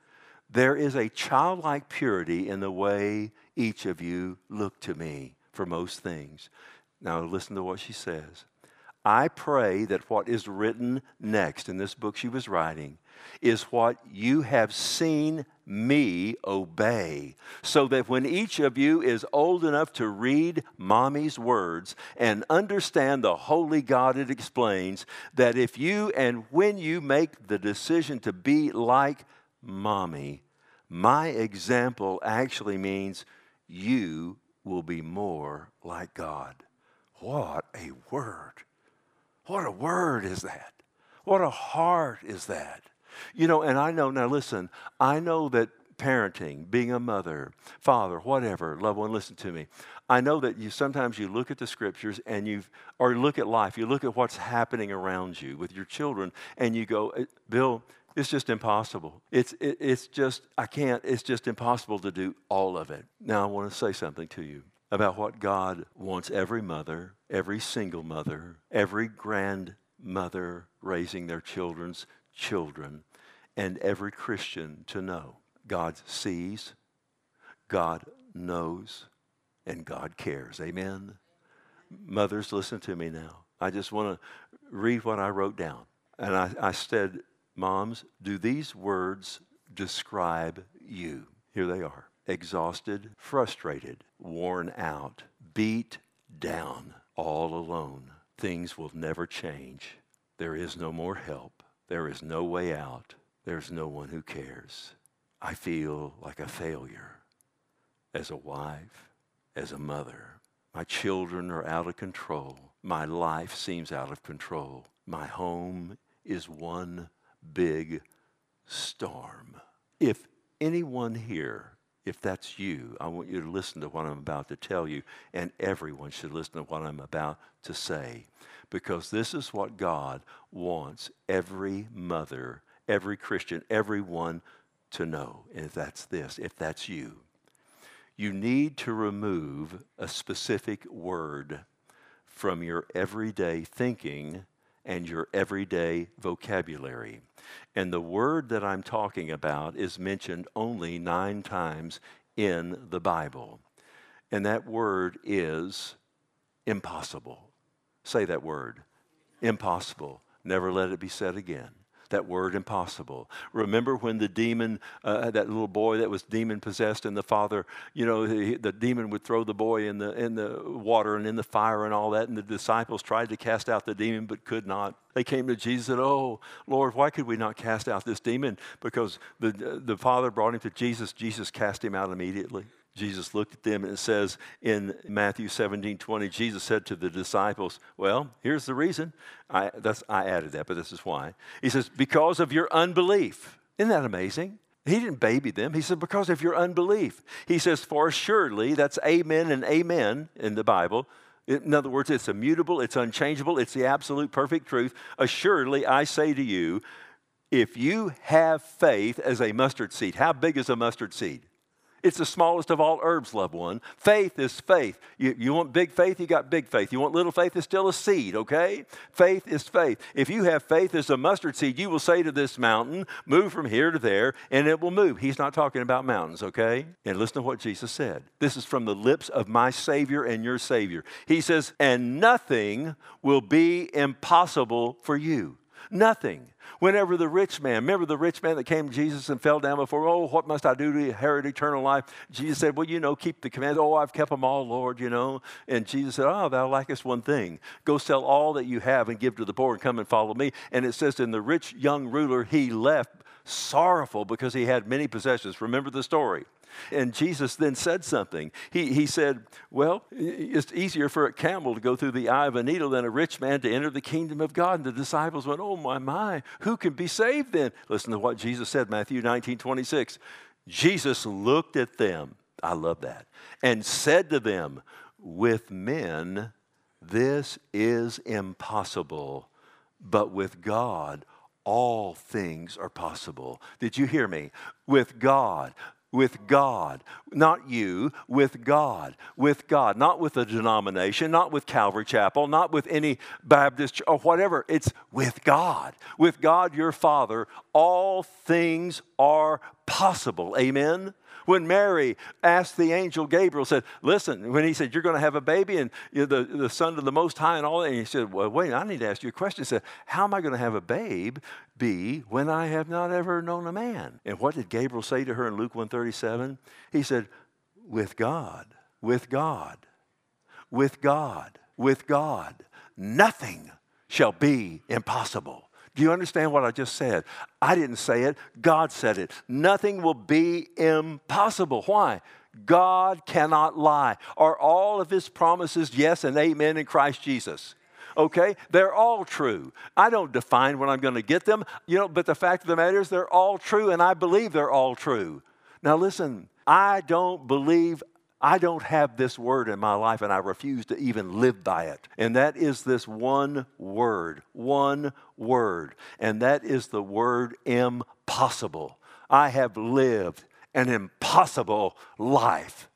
There is a childlike purity in the way each of you look to me for most things. Now listen to what she says. I pray that what is written next in this book she was writing is what you have seen me obey, so that when each of you is old enough to read Mommy's words and understand the holy God it explains, that if you and when you make the decision to be like Mommy, my example actually means you will be more like God. What a word. What a word is that? What a heart is that? You know, and I know, now listen, I know that parenting, being a mother, father, whatever, loved one, listen to me. I know that sometimes you look at the scriptures and or look at life, you look at what's happening around you with your children and you go, Bill, it's just impossible. It's just impossible to do all of it. Now I want to say something to you about what God wants every mother, every single mother, every grandmother raising their children's children, and every Christian to know. God sees, God knows, and God cares. Amen? Mothers, listen to me now. I just want to read what I wrote down. And I said, moms, do these words describe you? Here they are. Exhausted, frustrated, worn out, beat down, all alone. Things will never change. There is no more help. There is no way out. There's no one who cares. I feel like a failure as a wife, as a mother. My children are out of control. My life seems out of control. My home is one big storm. If anyone here, if that's you, I want you to listen to what I'm about to tell you, and everyone should listen to what I'm about to say, because this is what God wants every mother, every Christian, everyone to know. And if that's you, you need to remove a specific word from your everyday thinking and your everyday vocabulary. And the word that I'm talking about is mentioned only 9 times in the Bible. And that word is impossible. Say that word. Impossible. Never let it be said again. That word impossible. Remember when the demon, that little boy that was demon possessed, and the father, the demon would throw the boy in the water and in the fire and all that, and the disciples tried to cast out the demon but could not. They came to Jesus and said, "Oh, Lord, why could we not cast out this demon?" Because the father brought him to Jesus. Jesus cast him out immediately. Jesus looked at them, and it says in Matthew 17:20, Jesus said to the disciples, well, here's the reason. I added that, but this is why. He says, because of your unbelief. Isn't that amazing? He didn't baby them. He said, because of your unbelief. He says, for assuredly, that's amen and amen in the Bible. In other words, it's immutable, it's unchangeable, it's the absolute perfect truth. Assuredly, I say to you, if you have faith as a mustard seed. How big is a mustard seed? It's the smallest of all herbs, loved one. Faith is faith. You want big faith, you got big faith. You want little faith, it's still a seed, okay? Faith is faith. If you have faith as a mustard seed, you will say to this mountain, move from here to there, and it will move. He's not talking about mountains, okay? And listen to what Jesus said. This is from the lips of my Savior and your Savior. He says, and nothing will be impossible for you. Nothing. Whenever the rich man, remember the rich man that came to Jesus and fell down before, oh, what must I do to inherit eternal life? Jesus said, well, keep the commands. Oh, I've kept them all, Lord, And Jesus said, oh, thou lackest one thing. Go sell all that you have and give to the poor and come and follow me. And it says, in the rich young ruler, he left sorrowful because he had many possessions. Remember the story. And Jesus then said something. He said, well, it's easier for a camel to go through the eye of a needle than a rich man to enter the kingdom of God. And the disciples went, oh, my, who can be saved then? Listen to what Jesus said, Matthew 19:26. Jesus looked at them, I love that, and said to them, with men, this is impossible, but with God, all things are possible. Did you hear me? With God. With God, not you, with God, not with a denomination, not with Calvary Chapel, not with any Baptist or whatever. It's with God your Father. All things are possible. Amen? When Mary asked the angel Gabriel, said, listen, when he said, you're going to have a baby and you're the son of the Most High and all that, and he said, well, wait, I need to ask you a question. He said, how am I going to have a baby when I have not ever known a man? And what did Gabriel say to her in Luke 1:37? He said, with God, with God, with God, with God, nothing shall be impossible. Do you understand what I just said? I didn't say it. God said it. Nothing will be impossible. Why? God cannot lie. Are all of his promises yes and amen in Christ Jesus? Okay? They're all true. I don't define when I'm going to get them, but the fact of the matter is they're all true, and I believe they're all true. Now listen, I don't have this word in my life, and I refuse to even live by it. And that is this one word, and that is the word impossible. I have lived an impossible life,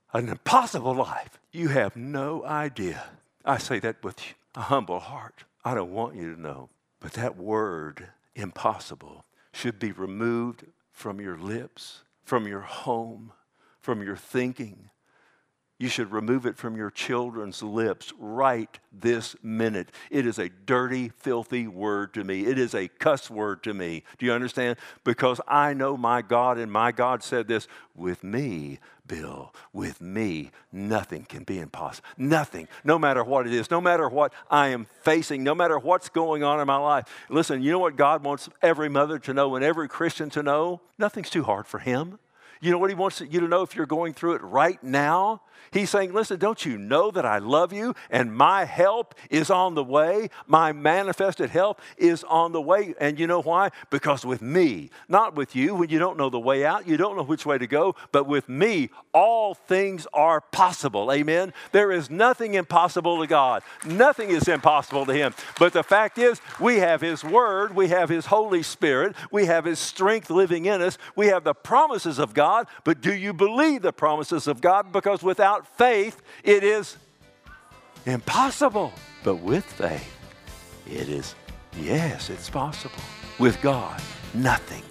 You have no idea. I say that with a humble heart. I don't want you to know. But that word, impossible, should be removed from your lips, from your home, from your thinking. You should remove it from your children's lips right this minute. It is a dirty, filthy word to me. It is a cuss word to me. Do you understand? Because I know my God, and my God said this, with me, Bill, with me, nothing can be impossible. Nothing, no matter what it is, no matter what I am facing, no matter what's going on in my life. Listen, you know what God wants every mother to know and every Christian to know? Nothing's too hard for him. You know what he wants you to know if you're going through it right now? He's saying, listen, don't you know that I love you and my help is on the way? My manifested help is on the way. And you know why? Because with me, not with you, when you don't know the way out, you don't know which way to go, but with me, all things are possible. Amen? There is nothing impossible to God. Nothing is impossible to him. But the fact is, we have his word, we have his Holy Spirit, we have his strength living in us, we have the promises of God, but do you believe the promises of God? Because without faith, it is impossible. But with faith, it is, yes, it's possible. With God, nothing.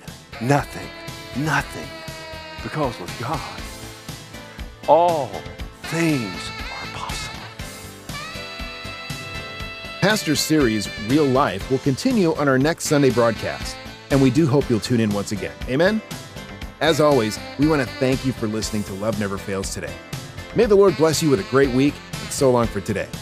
Because with God, all things are possible. Pastor's series, Real Life, will continue on our next Sunday broadcast, and we do hope you'll tune in once again. Amen? As always, we want to thank you for listening to Love Never Fails today. May the Lord bless you with a great week, and so long for today.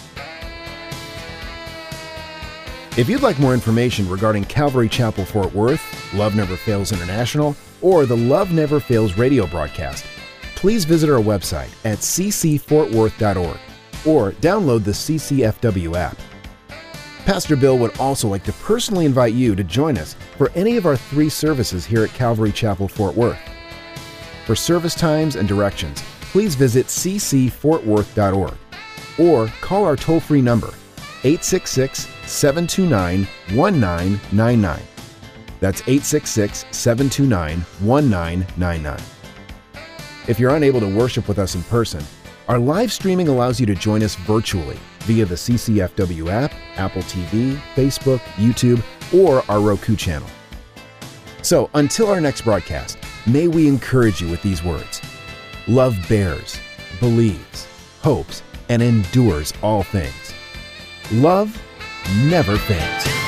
If you'd like more information regarding Calvary Chapel Fort Worth, Love Never Fails International, or the Love Never Fails radio broadcast, please visit our website at ccfortworth.org or download the CCFW app. Pastor Bill would also like to personally invite you to join us for any of our 3 services here at Calvary Chapel Fort Worth. For service times and directions, please visit ccfortworth.org or call our toll-free number, 866-729-1999. That's 866-729-1999. If you're unable to worship with us in person, our live streaming allows you to join us virtually via the CCFW app, Apple TV, Facebook, YouTube, or our Roku channel. So until our next broadcast, may we encourage you with these words. Love bears, believes, hopes, and endures all things. Love never fails.